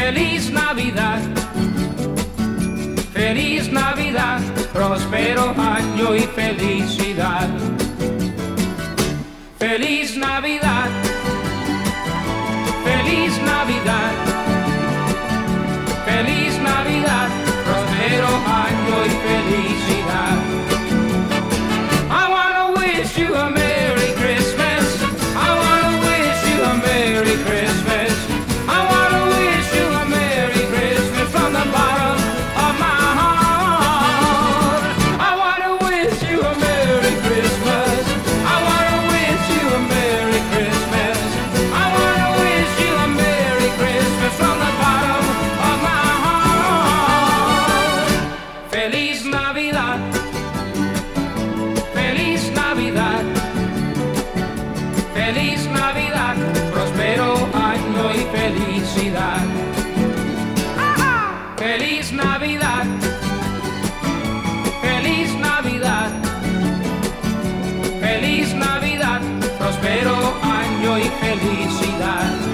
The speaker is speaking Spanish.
Feliz Navidad, feliz Navidad, próspero año y felicidad. Feliz Navidad, feliz Navidad, feliz Navidad, próspero año y felicidad. I wanna wish you a Merry Christmas. I wanna wish you a Merry Christmas. I wanna wish you a Merry Christmas from the bottom of my heart. I wanna wish you a Merry Christmas. I wanna wish you a Merry Christmas. I wanna wish you a Merry Christmas from the bottom of my heart. Feliz Navidad, feliz Navidad, feliz Navidad, próspero año y felicidad. Feliz Navidad, feliz Navidad, feliz Navidad, próspero año y felicidad.